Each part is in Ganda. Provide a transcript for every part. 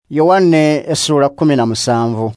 Yohane essula 17.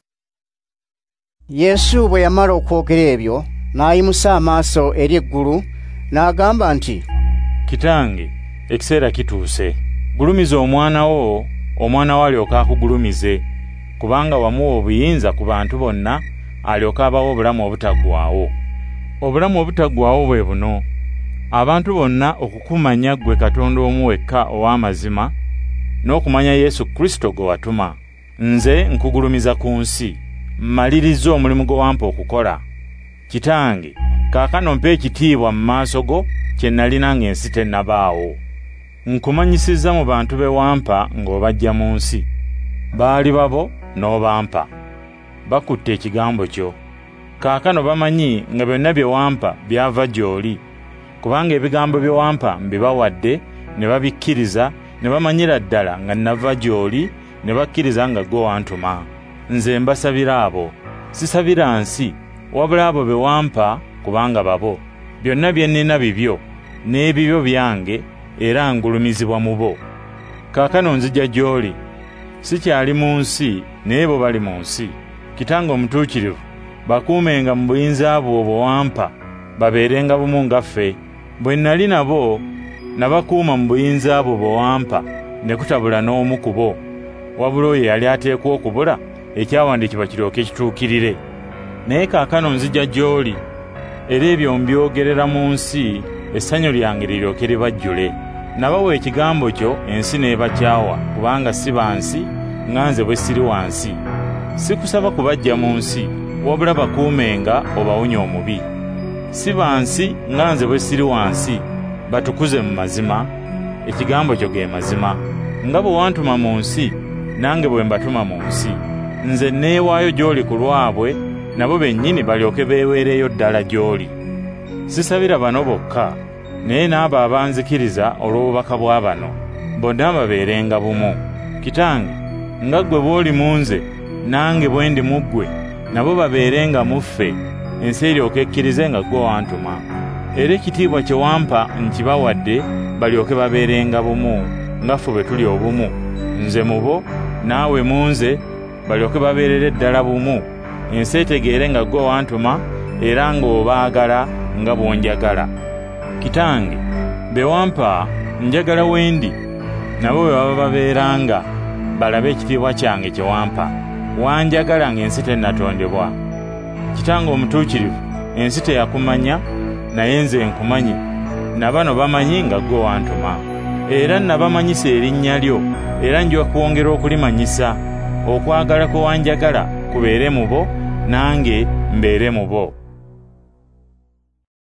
Yesu bwe yamala okwogera ebyo n'ayimusa amaaso eri eggulu n'agamba nti, Kitange, ekiseera kituuse. Gulumiza omwana wo, omwana wo alyoka akugulumize, kubanga wamuwa obuyinza ku bantu bonna, alyoka abawo obulamu obutaggwaawo. Obulamu obutaggwaawo bwe buno, abantu bonna okukumanya ggwe Katonda omu wekka ow'amazima, n'okumanya Yesu Kristo gwe watuma. Nze nkugulumiza ku nsi, mmaliriza omulimu gwe wampa okukola. Kitange, kaakano mpa ekitiibwa mu maaso go kye nalina ng'ensi tennabaawo. Nkumanyisizza mu bantu be wampa ng'obajja mu nsi. Baali babo n'obampa. Bakutte ekigambo kyo. Kaakano bamanyi nga byonna bye wampa byava gy'oli, kubanga ebigambo bye wampa mbibawadde ne babikkiriza, ne bamanyira ddala nga nava gy'oli, ne bakkiriza nga ggwe wantuma. Nze mbasabira abo, sisabira nsi, wabula abo be wampa, kubanga babo. Byonna bye nnina bibyo, n'ebibyo byange, era ngulumizibwa mu bo. Kaakano nzija gy'oli, sikyali mu nsi, naye bo bali mu nsi. Kitange omutuukirivu, bakuumenga mu buyinza bwo bwe wampa, babeerenga bumu nga ffe. Bwe nnali nabo, nabakuuma mu buyinza bwo bwe wampa, ne kutabula n'omu ku bo, wabula oyo yali ateekwa okubula, ekyawandiikibwa kiryoke kituukirire. Naye kaakano nzija gy'oli, era ebyo mbyogerera mu nsi, essanyu lyange liryoke libajjule. Nabawa ekigambo kyo, ensi n'ebakyawa, kubanga si ba nsi, nga nze bwe siri wansi. Sikusaba kubajja mu nsi, wabula bakuumenga obawonye omubi. Si ba nsi, nga nze bwe siri wansi, batukuze mu mazima. Ekigambo kyo ge mazima. Nga bwe wantuma mu nsi, nange bwe mbatuma mu nsi. Nze neewaayo gy'oli ku lwabwe, nabo bennyini balyoke beeweereyo ddala gy'oli. Sisabira bano bokka, naye n'abo abanzikiriza olw'obubaka bwa bano, bonna babeerenga bumu. Kitange, nga ggwe bw'oli mu nze, nange bwe ndi mu ggwe, nabo babeerenga mu ffe, ensi eryoke ekkirize nga ggwe wantuma. Era ekitiibwa kye wampa nkibawadde, balyoke babeerenga bumu, nga ffe bwe tuli obumu. Nze mu bo, naawe mu nze, balyoke babeerere ddala bumu, ensi etegeere nga ggwe wantuma, era ng'obaagala nga bw'onjagala. Kitange, be wampa njagala wendi, nabo bwe baba babeeranga, balabe ekitiibwa kyange kye wampa. Wanjagala ng'ensi tennatondebwa. Kitange omutuukirivu, ensi teyakumanya, naye nze nkumanyi, na bano bamanyi nga ggwe wantuma. Era nabamanyisa erinnya lyo, era nja kwongera okulimanyisa, okwagala kwe wanjagala kubeere mu bo, nange mbeere mu bo.